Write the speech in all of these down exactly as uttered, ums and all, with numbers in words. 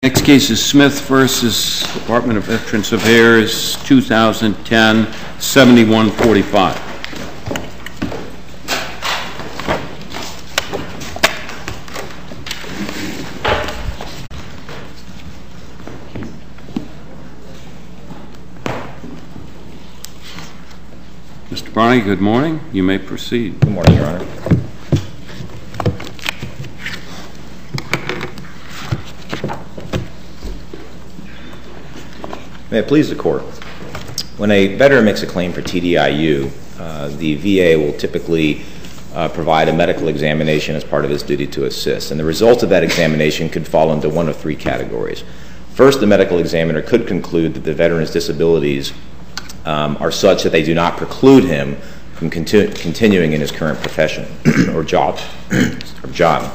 Next case is Smith versus Department of Veterans Affairs, two thousand ten, seventy-one forty-five. Mister Barney, good morning. You may proceed. Good morning, Your Honor. May it please the Court. When a veteran makes a claim for T D I U, uh, the V A will typically uh, provide a medical examination as part of its duty to assist. And the result of that examination could fall into one of three categories. First, the medical examiner could conclude that the veteran's disabilities um, are such that they do not preclude him from continu continuing in his current profession or job. or job.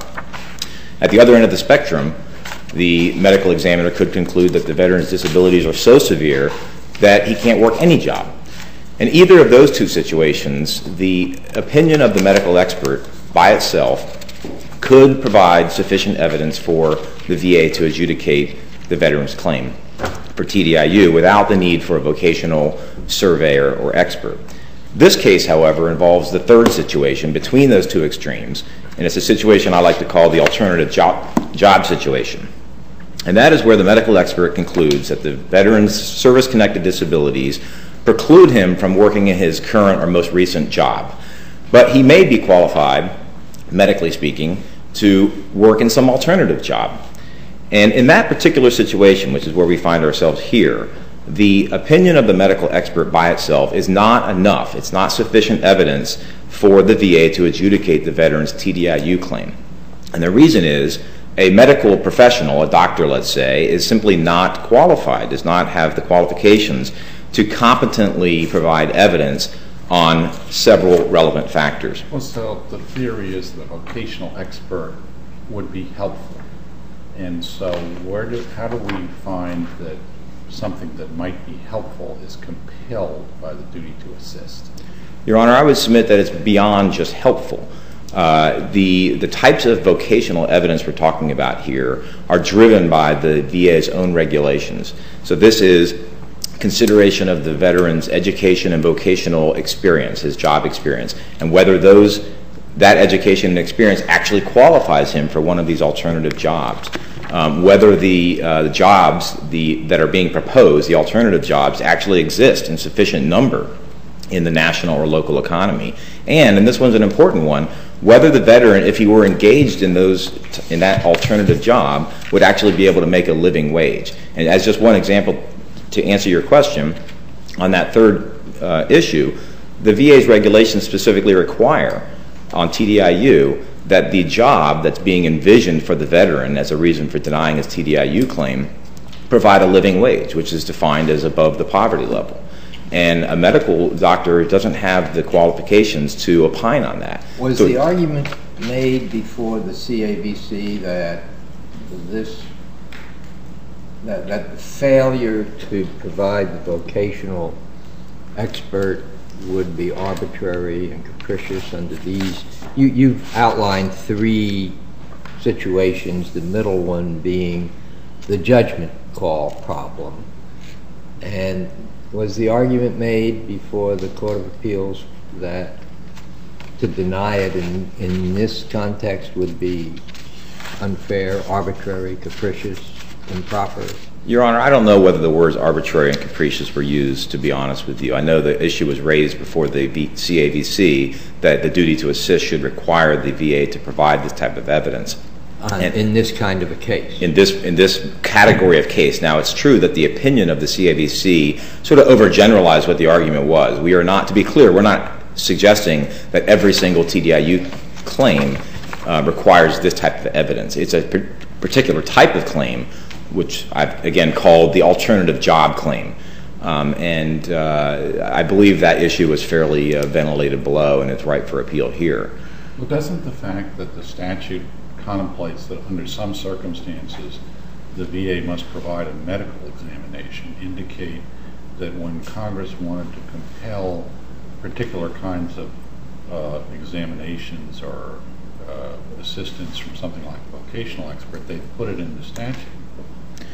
At the other end of the spectrum, the medical examiner could conclude that the veteran's disabilities are so severe that he can't work any job. In either of those two situations, the opinion of the medical expert by itself could provide sufficient evidence for the V A to adjudicate the veteran's claim for T D I U without the need for a vocational surveyor or expert. This case, however, involves the third situation between those two extremes, and it's a situation I like to call the alternative job, job situation. And that is where the medical expert concludes that the veteran's service-connected disabilities preclude him from working in his current or most recent job. But he may be qualified, medically speaking, to work in some alternative job. And in that particular situation, which is where we find ourselves here, the opinion of the medical expert by itself is not enough. It's not sufficient evidence for the V A to adjudicate the veteran's T D I U claim. And the reason is a medical professional, a doctor, let's say, is simply not qualified, does not have the qualifications to competently provide evidence on several relevant factors. Well, so the theory is the vocational expert would be helpful. And so where do, how do we find that something that might be helpful is compelled by the duty to assist? Your Honor, I would submit that it's beyond just helpful. Uh, the, the types of vocational evidence we're talking about here are driven by the V A's own regulations. So this is consideration of the veteran's education and vocational experience, his job experience, and whether those, that education and experience actually qualifies him for one of these alternative jobs. Um, whether the, uh, the jobs the, that are being proposed, the alternative jobs, actually exist in sufficient number in the national or local economy. And, and this one's an important one, whether the veteran, if he were engaged in those, in that alternative job, would actually be able to make a living wage. And as just one example to answer your question, on that third uh, issue, the V A's regulations specifically require on T D I U that the job that's being envisioned for the veteran as a reason for denying his T D I U claim provide a living wage, which is defined as above the poverty level. And a medical doctor doesn't have the qualifications to opine on that. Was so, the argument made before the C A V C that this that, that the failure to provide the vocational expert would be arbitrary and capricious under these? You, you've outlined three situations, the middle one being the judgment call problem. And was the argument made before the Court of Appeals that to deny it in, in this context would be unfair, arbitrary, capricious, improper? Your Honor, I don't know whether the words arbitrary and capricious were used, to be honest with you. I know the issue was raised before the C A V C that the duty to assist should require the V A to provide this type of evidence. Uh, in this kind of a case? In this, in this category of case. Now, it's true that the opinion of the C A V C sort of overgeneralized what the argument was. We are not, to be clear, we're not suggesting that every single T D I U claim uh, requires this type of evidence. It's a per particular type of claim, which I've, again, called the alternative job claim. Um, and uh, I believe that issue was fairly uh, ventilated below, and it's ripe for appeal here. Well, doesn't the fact that the statute contemplates that under some circumstances the V A must provide a medical examination indicate that when Congress wanted to compel particular kinds of uh, examinations or uh, assistance from something like a vocational expert, they put it in the statute?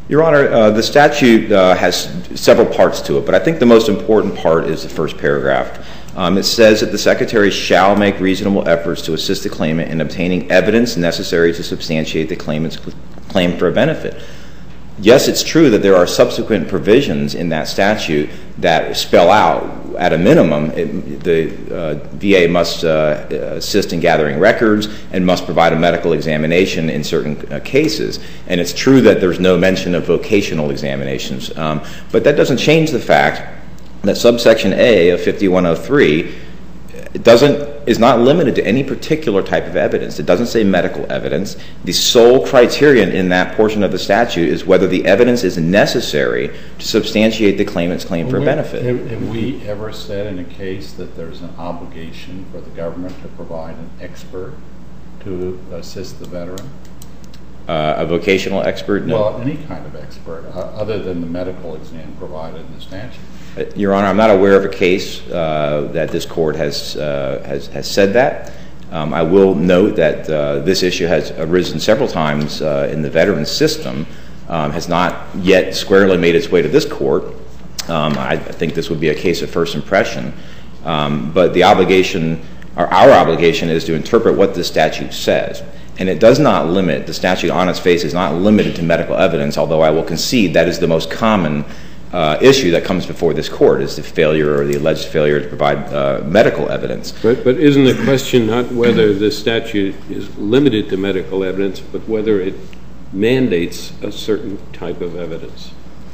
Your Honor, uh, the statute uh, has several parts to it, but I think the most important part is the first paragraph. Um, it says that the Secretary shall make reasonable efforts to assist the claimant in obtaining evidence necessary to substantiate the claimant's claim for a benefit. Yes, it's true that there are subsequent provisions in that statute that spell out, at a minimum, it, the uh, V A must uh, assist in gathering records and must provide a medical examination in certain uh, cases. And it's true that there's no mention of vocational examinations. Um, but that doesn't change the fact that subsection A of fifty-one oh three doesn't is not limited to any particular type of evidence. It doesn't say medical evidence. The sole criterion in that portion of the statute is whether the evidence is necessary to substantiate the claimant's claim for a benefit. Have, have we ever said in a case that there's an obligation for the government to provide an expert to assist the veteran? Uh, a vocational expert? No. Well, any kind of expert, uh, other than the medical exam provided in the statute. Uh, Your Honor, I'm not aware of a case uh, that this Court has, uh, has, has said that. Um, I will note that uh, this issue has arisen several times uh, in the veterans system, um, has not yet squarely made its way to this Court. Um, I, I think this would be a case of first impression. Um, but the obligation, or our obligation, is to interpret what the statute says. And it does not limit, the statute on its face is not limited to medical evidence, although I will concede that is the most common uh, issue that comes before this Court, is the failure or the alleged failure to provide uh, medical evidence. But, but isn't the question not whether the statute is limited to medical evidence, but whether it mandates a certain type of evidence?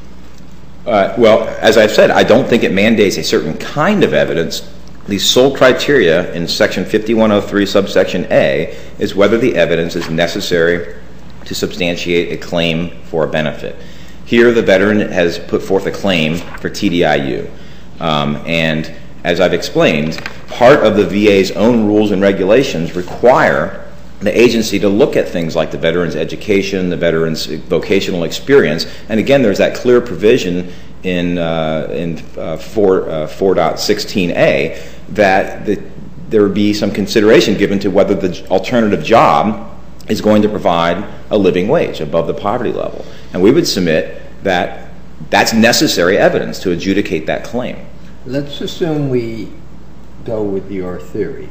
Uh, well, as I've said, I don't think it mandates a certain kind of evidence. The sole criteria in Section fifty-one oh three, subsection A, is whether the evidence is necessary to substantiate a claim for a benefit. Here, the veteran has put forth a claim for T D I U. Um, and as I've explained, part of the V A's own rules and regulations require the agency to look at things like the veteran's education, the veteran's vocational experience. And again, there's that clear provision in, uh, in uh, four point sixteen A that the, there would be some consideration given to whether the alternative job is going to provide a living wage above the poverty level. And we would submit that that's necessary evidence to adjudicate that claim. Let's assume we go with your theory.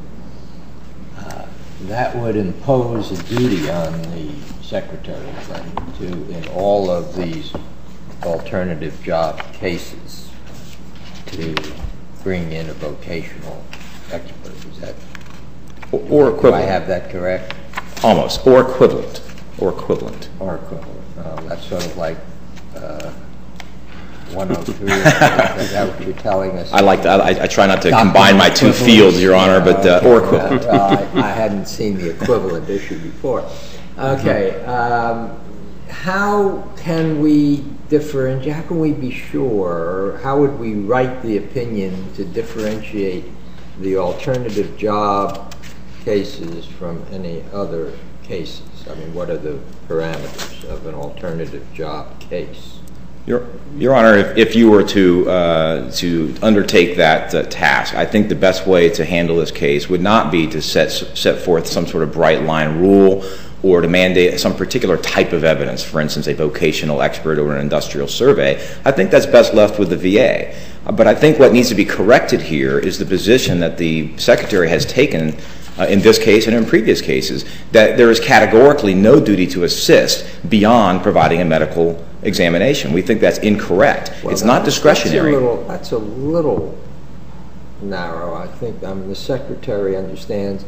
Uh, that would impose a duty on the Secretary to, in all of these alternative job cases, to bring in a vocational expert. Is that, or equivalent. do I have that correct? Almost. Or equivalent. Or equivalent. Or equivalent. Uh, that's sort of like uh, one oh three. Is that what you're telling us? I like that. I, I try not to combine my two fields, Your Honor, but uh, or equivalent. Uh, I, I hadn't seen the equivalent issue before. Okay. Um, how can we differentiate? How can we be sure? Or how would we write the opinion to differentiate the alternative job cases from any other cases? I mean, what are the parameters of an alternative job case? Your, Your Honor, if, if you were to uh, to undertake that uh, task, I think the best way to handle this case would not be to set set forth some sort of bright line rule or to mandate some particular type of evidence, for instance, a vocational expert or an industrial survey. I think that's best left with the V A. Uh, but I think what needs to be corrected here is the position that the Secretary has taken uh, in this case and in previous cases, that there is categorically no duty to assist beyond providing a medical examination. We think that's incorrect. Well, it's not discretionary. That's a little, that's a little narrow. I think I mean, the Secretary understands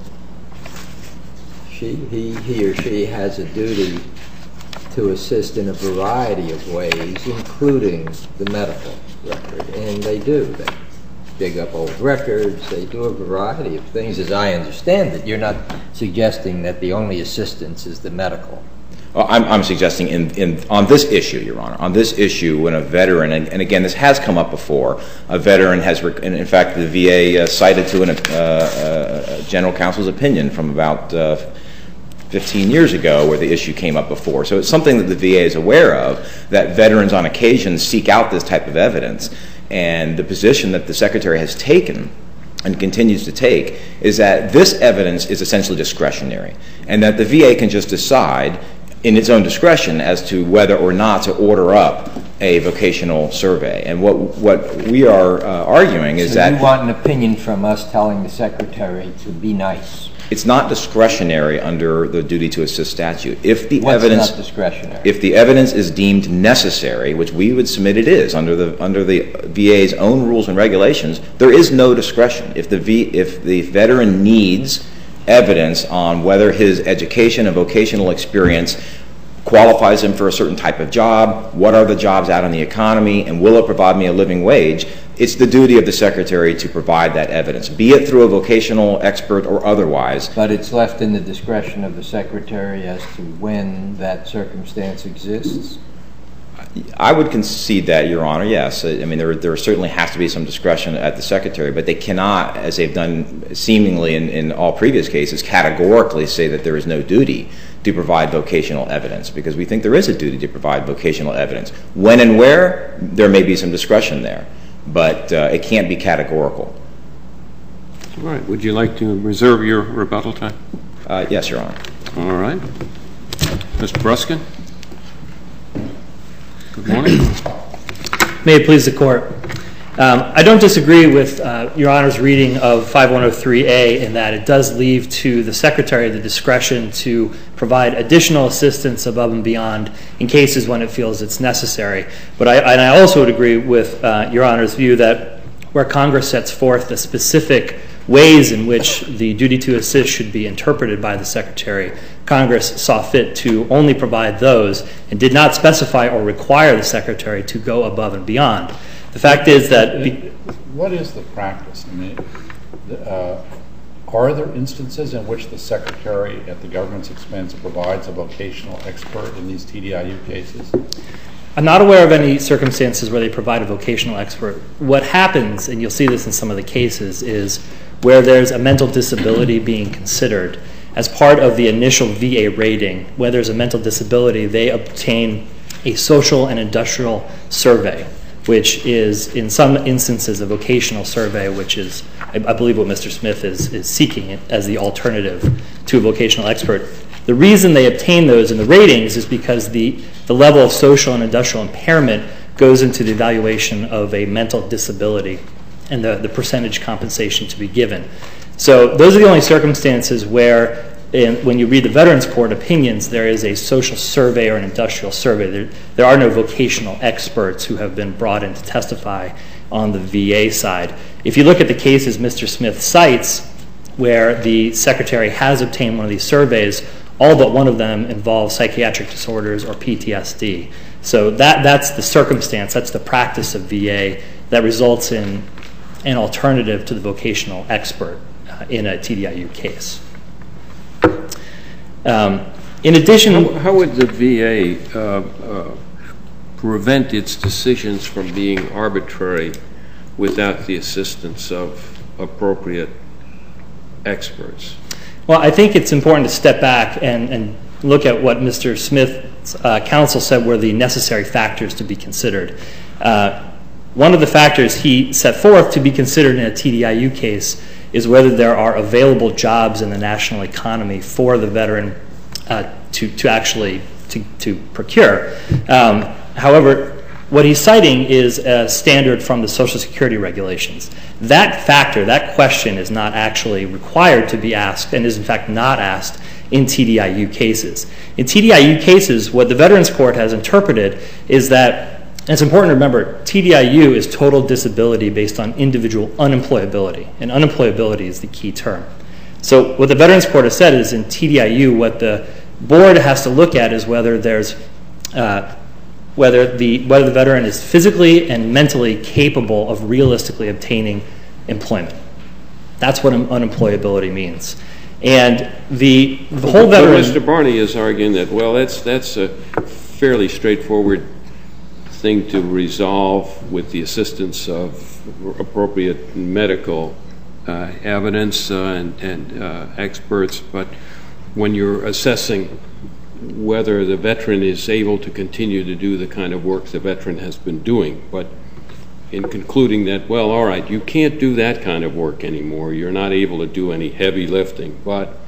she, he, he or she has a duty to assist in a variety of ways, including the medical record, and they do. They dig up old records. They do a variety of things, as I understand it. You're not suggesting that the only assistance is the medical. Well, I'm, I'm suggesting in, in, on this issue, Your Honor, on this issue when a veteran, and, and again, this has come up before, a veteran has, rec- and in fact, the V A uh, cited to an, uh, uh, General Counsel's opinion from about uh, fifteen years ago where the issue came up before. So it's something that the V A is aware of, that veterans on occasion seek out this type of evidence. And the position that the Secretary has taken and continues to take is that this evidence is essentially discretionary and that the V A can just decide in its own discretion as to whether or not to order up a vocational survey. And what what we are uh, arguing is so that you want an opinion from us telling the Secretary to be nice. It's not discretionary under the duty to assist statute. If the What's evidence not discretionary? If the evidence is deemed necessary, which we would submit it is under the under the V A's own rules and regulations, there is no discretion. If the V if the veteran needs evidence on whether his education and vocational experience qualifies him for a certain type of job, what are the jobs out in the economy, and will it provide me a living wage, it's the duty of the Secretary to provide that evidence, be it through a vocational expert or otherwise. But it's left in the discretion of the Secretary as to when that circumstance exists? I would concede that, Your Honor, yes. I mean, there, there certainly has to be some discretion at the Secretary, but they cannot, as they've done seemingly in, in all previous cases, categorically say that there is no duty to provide vocational evidence, because we think there is a duty to provide vocational evidence. When and where, there may be some discretion there, but uh, it can't be categorical. All right. Would you like to reserve your rebuttal time? Uh, yes, Your Honor. All right. Mister Bruskin. Good morning. May it please the Court. Um, I don't disagree with uh, Your Honor's reading of five one oh three A in that it does leave to the Secretary the discretion to provide additional assistance above and beyond in cases when it feels it's necessary. But I, and I also would agree with uh, Your Honor's view that where Congress sets forth the specific ways in which the duty to assist should be interpreted by the Secretary, Congress saw fit to only provide those and did not specify or require the Secretary to go above and beyond. The fact is that... Be- what is the practice? I mean, uh, are there instances in which the Secretary, at the government's expense, provides a vocational expert in these T D I U cases? I'm not aware of any circumstances where they provide a vocational expert. What happens, and you'll see this in some of the cases, is where there's a mental disability being considered as part of the initial V A rating. Where there's a mental disability, they obtain a social and industrial survey, which is in some instances a vocational survey, which is, I, I believe, what Mister Smith is, is seeking as the alternative to a vocational expert. The reason they obtain those in the ratings is because the, the level of social and industrial impairment goes into the evaluation of a mental disability and the, the percentage compensation to be given. So those are the only circumstances where, in, when you read the Veterans Court opinions, there is a social survey or an industrial survey. There, there are no vocational experts who have been brought in to testify on the V A side. If you look at the cases Mister Smith cites, where the Secretary has obtained one of these surveys, all but one of them involve psychiatric disorders or P T S D. So that, that's the circumstance, that's the practice of V A that results in an alternative to the vocational expert uh, in a T D I U case. Um, in addition... How, how would the V A uh, uh, prevent its decisions from being arbitrary without the assistance of appropriate experts? Well, I think it's important to step back and, and look at what Mister Smith's uh, counsel said were the necessary factors to be considered. Uh, one of the factors he set forth to be considered in a T D I U case is whether there are available jobs in the national economy for the veteran uh, to, to actually to, to procure. Um, however, what he's citing is a standard from the Social Security regulations. That factor, that question, is not actually required to be asked and is in fact not asked in T D I U cases. In T D I U cases, what the Veterans Court has interpreted is that, and it's important to remember, T D I U is total disability based on individual unemployability, and unemployability is the key term. So what the Veterans Court has said is in T D I U, what the board has to look at is whether there's uh, whether the whether the veteran is physically and mentally capable of realistically obtaining employment. That's what un- unemployability means. And the, the whole but, veteran... But Mister Barney is arguing that, well, that's, that's a fairly straightforward thing to resolve with the assistance of appropriate medical uh, evidence uh, and, and uh, experts, but when you're assessing whether the veteran is able to continue to do the kind of work the veteran has been doing, but in concluding that, well, all right, you can't do that kind of work anymore, you're not able to do any heavy lifting, but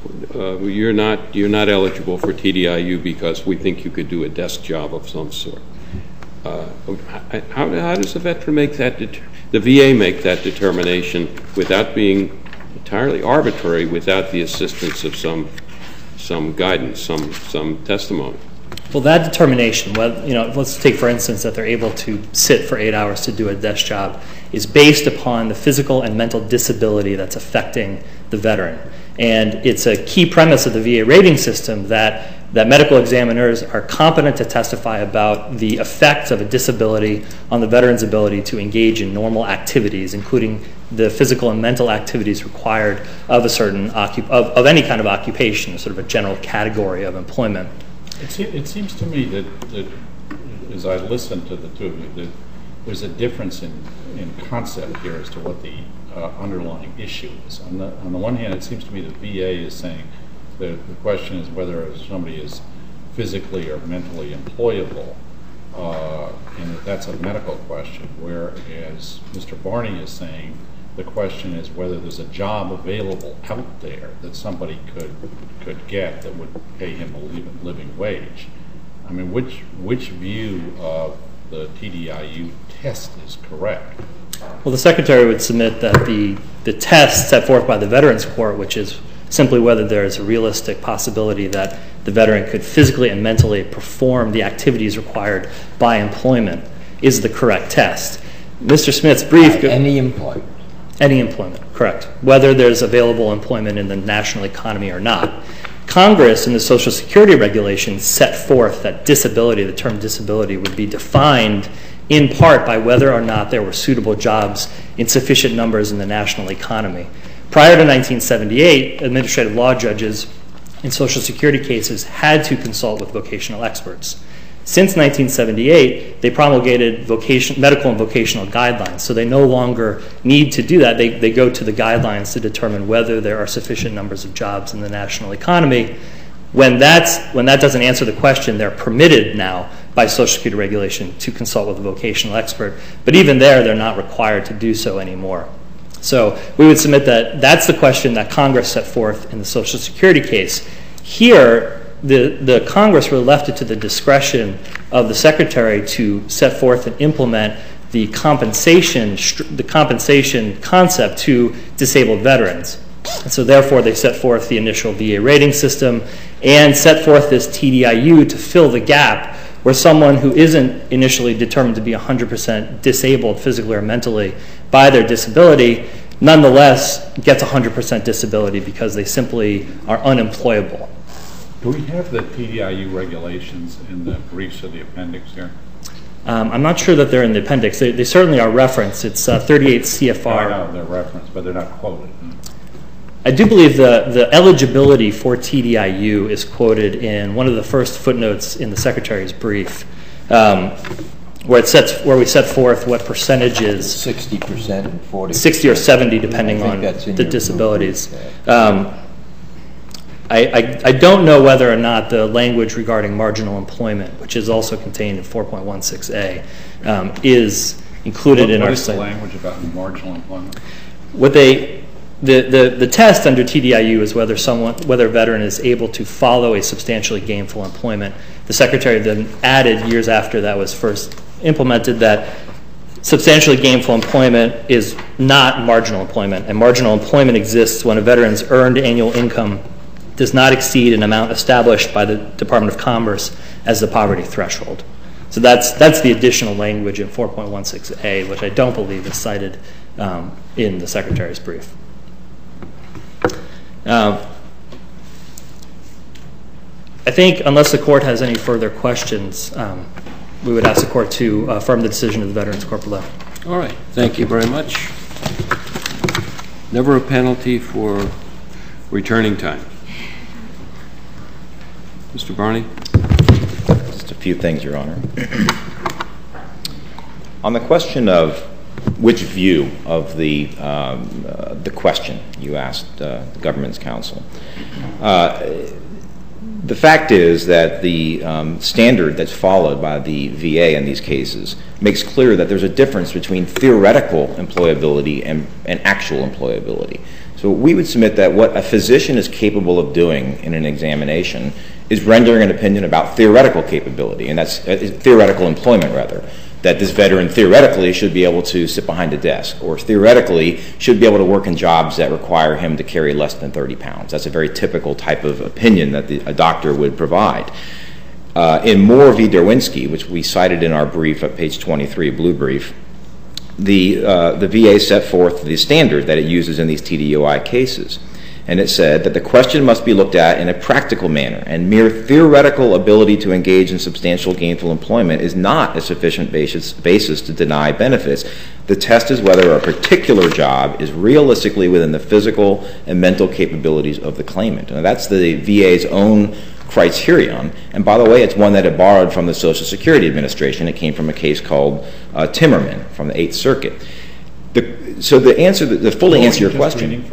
uh, you're not you're not eligible for T D I U because we think you could do a desk job of some sort. Uh, how, how does the veteran make that, det- the V A make that determination without being entirely arbitrary, without the assistance of some some guidance, some some testimony? Well, that determination, well, you know, let's take for instance that they're able to sit for eight hours to do a desk job, is based upon the physical and mental disability that's affecting the veteran. And it's a key premise of the V A rating system that, that medical examiners are competent to testify about the effects of a disability on the veteran's ability to engage in normal activities, including the physical and mental activities required of a certain occup- of, of any kind of occupation, sort of a general category of employment. It, se- it seems to me that, that as I listen to the two of you, that there's a difference in, in concept here as to what the uh, underlying issue is. On the, on the one hand, it seems to me the V A is saying that the question is whether somebody is physically or mentally employable, uh, and that that's a medical question, whereas Mister Barney is saying the question is whether there's a job available out there that somebody could could get that would pay him a living, living wage. I mean, which which view of the T D I U test is correct? Well, the Secretary would submit that the, the test set forth by the Veterans Court, which is simply whether there is a realistic possibility that the veteran could physically and mentally perform the activities required by employment, is the correct test. Mister Smith's brief... Any employment. Any employment, correct. Whether there's available employment in the national economy or not. Congress in the Social Security regulations set forth that disability, the term disability, would be defined in part by whether or not there were suitable jobs in sufficient numbers in the national economy. Prior to nineteen seventy-eight, administrative law judges in Social Security cases had to consult with vocational experts. Since nineteen seventy-eight, they promulgated vocation, medical and vocational guidelines, so they no longer need to do that. They, they go to the guidelines to determine whether there are sufficient numbers of jobs in the national economy. When, that's, when that doesn't answer the question, they're permitted now by Social Security regulation to consult with a vocational expert, but even there, they're not required to do so anymore. So we would submit that that's the question that Congress set forth in the Social Security case. Here, The, the Congress really left it to the discretion of the Secretary to set forth and implement the compensation, the compensation concept to disabled veterans. And so therefore they set forth the initial V A rating system and set forth this T D I U to fill the gap where someone who isn't initially determined to be one hundred percent disabled physically or mentally by their disability nonetheless gets one hundred percent disability because they simply are unemployable. Do we have the T D I U regulations in the briefs of the appendix here? Um, I'm not sure that they're in the appendix. They, they certainly are referenced. It's uh, thirty-eight C F R. I know they're referenced, but they're not quoted. I do believe the, the eligibility for T D I U is quoted in one of the first footnotes in the Secretary's brief, um, where it sets where we set forth what percentages, sixty percent and forty percent. sixty or seventy, depending on the disabilities. Um, I, I, I don't know whether or not the language regarding marginal employment, which is also contained in four point one six A, um, is included what, in what our is the site. language about marginal employment? What they the, the, the test under T D I U is whether someone whether a veteran is able to follow a substantially gainful employment. The Secretary then added years after that was first implemented that substantially gainful employment is not marginal employment, and marginal employment exists when a veteran's earned annual income does not exceed an amount established by the Department of Commerce as the poverty threshold. So that's that's the additional language in four point one six A, which I don't believe is cited um, in the Secretary's brief. Uh, I think unless the Court has any further questions, um, we would ask the Court to affirm the decision of the Veterans Court below. All right. Thank you very much. Never a penalty for returning time. Mister Barney? Just a few things, Your Honor. On the question of which view of the um, uh, the question you asked uh, the government's counsel, uh, the fact is that the um, standard that's followed by the V A in these cases makes clear that there's a difference between theoretical employability and, and actual employability. So we would submit that what a physician is capable of doing in an examination is rendering an opinion about theoretical capability, and that's uh, theoretical employment, rather, that this veteran theoretically should be able to sit behind a desk, or theoretically should be able to work in jobs that require him to carry less than thirty pounds. That's a very typical type of opinion that the, a doctor would provide. Uh, in Moore v. Derwinski, which we cited in our brief at page twenty-three, blue brief, the, uh, the V A set forth the standard that it uses in these T D U I cases. And it said that the question must be looked at in a practical manner, and mere theoretical ability to engage in substantial gainful employment is not a sufficient basis, basis to deny benefits. The test is whether a particular job is realistically within the physical and mental capabilities of the claimant. And that's the V A's own criterion. And by the way, it's one that it borrowed from the Social Security Administration. It came from a case called uh, Timmerman from the Eighth Circuit. The, so the answer, the, the fully answer your question.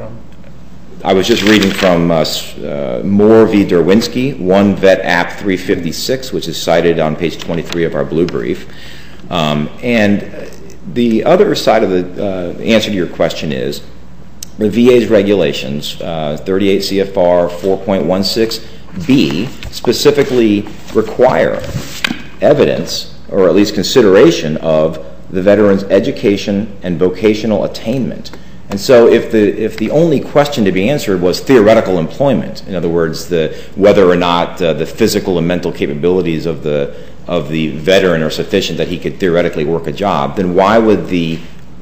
I was just reading from uh, uh, Moore v. Derwinski, one Vet App three fifty-six, which is cited on page twenty-three of our blue brief. Um, and the other side of the uh, answer to your question is the V A's regulations, uh, thirty-eight C F R four point one six B, specifically require evidence, or at least consideration, of the veteran's education and vocational attainment. And so if the if the only question to be answered was theoretical employment, in other words, the whether or not uh, the physical and mental capabilities of the of the veteran are sufficient that he could theoretically work a job, then why would the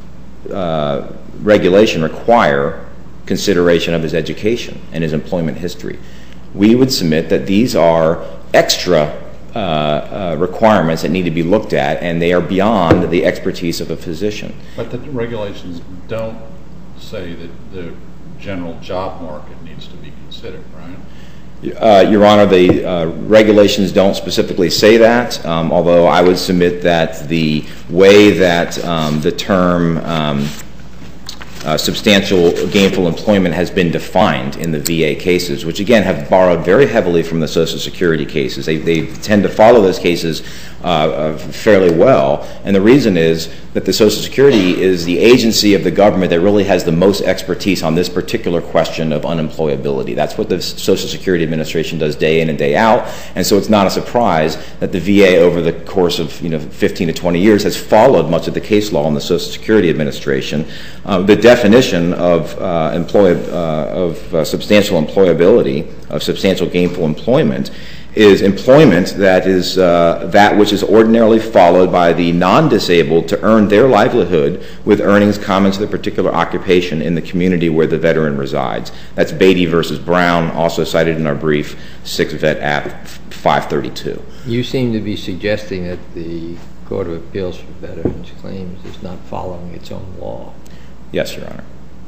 uh, regulation require consideration of his education and his employment history? We would submit that these are extra uh, uh, requirements that need to be looked at, and they are beyond the expertise of a physician. But the regulations don't say that the general job market needs to be considered, right? Uh, Your Honor, the uh, regulations don't specifically say that, um, although I would submit that the way that um, the term um, uh, substantial gainful employment has been defined in the V A cases, which again have borrowed very heavily from the Social Security cases. They, they tend to follow those cases uh, uh, fairly well, and the reason is that the Social Security is the agency of the government that really has the most expertise on this particular question of unemployability. That's what the Social Security Administration does day in and day out, and so it's not a surprise that the V A over the course of you know fifteen to twenty years has followed much of the case law in the Social Security Administration. Uh, the definition of uh, employ uh, of uh, substantial employability, of substantial gainful employment, is employment that is uh, that which is ordinarily followed by the non-disabled to earn their livelihood with earnings common to the particular occupation in the community where the veteran resides. That's Beatty versus Brown, also cited in our brief, six Vet App five thirty-two. You seem to be suggesting that the Court of Appeals for Veterans Claims is not following its own law. Yes, Your Honor.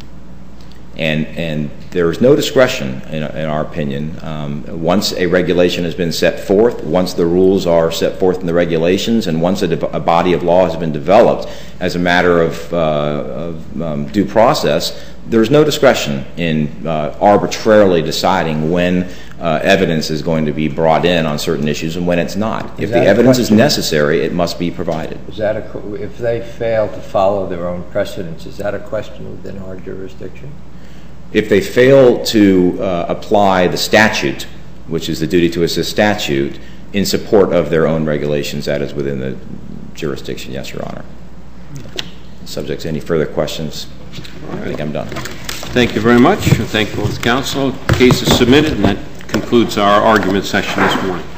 And, and there is no discretion, in, in our opinion. Um, once a regulation has been set forth, once the rules are set forth in the regulations, and once a, a body of law has been developed as a matter of, uh, of um, due process, there's no discretion in uh, arbitrarily deciding when uh, evidence is going to be brought in on certain issues and when it's not. If the evidence is necessary, it must be provided. Is that a, if they fail to follow their own precedents, is that a question within our jurisdiction? If they fail to uh, apply the statute, which is the duty to assist statute, in support of their own regulations, that is within the jurisdiction, yes, Your Honor. Subject to any further questions, I think I'm done. Thank you very much. Thank both counsel. The case is submitted, and that concludes our argument session this morning.